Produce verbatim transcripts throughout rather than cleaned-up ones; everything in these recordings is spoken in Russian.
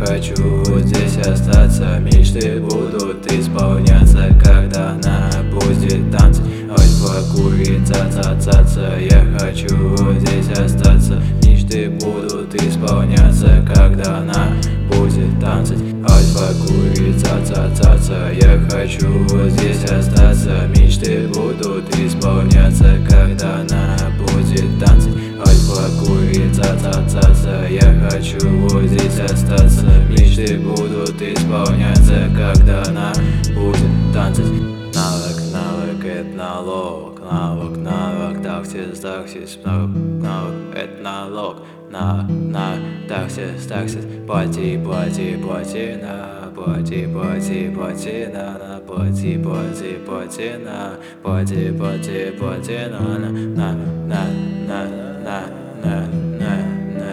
хочу здесь остаться. Мечты будут исполняться, когда она будет танцевать. Альфа, курица, ца-ца-ца. Я хочу здесь остаться. Мечты будут исполняться, когда она будет танцевать. Альфа, курица, ца-ца-ца. Я хочу здесь остаться. Мечты будут исполняться, когда она будет танцевать. Альфа, курица, ца-ца-ца. Я хочу здесь остаться. Мечты будут исполняться, когда она будет танцевать. Навык, навык, это налог. Навык, навык, таксис, таксис. Навык, навык, это налог. На, на, таксис, таксис. Плати, плати, плати на. Плати, плати, плати на, на. Плати, плати, плати на. Плати, плати, плати на, на, на, на, на, на, на, на, на.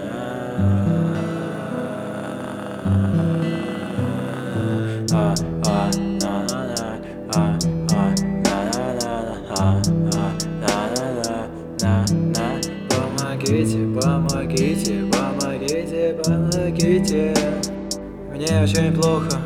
А, а, на, на, на, а, а, на, на, на, а, а, на, на, на, на. Помогите, помогите, помогите, помогите. Мне очень плохо.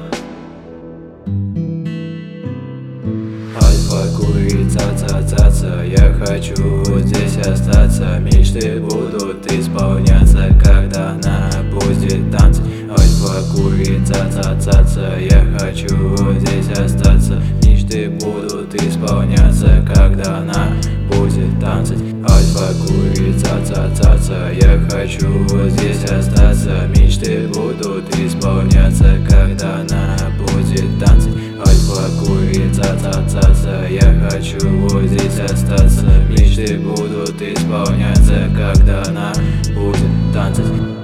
Альфа, курица, ца-ца-ца. Я хочу здесь остаться. Мечты будут исполняться, когда она будет танцевать. Альфа, курица, ца-ца-ца. Я хочу здесь остаться. Мечты будут исполняться, когда она будет танцевать. Альфа, курица, ца-ца-ца. Я хочу здесь остаться. Мечты будут исполняться, когда она будет танцевать. Альфа, курица, ца-ца-ца. Я хочу здесь остаться. Мечты будут исполняться, когда она будет танцевать.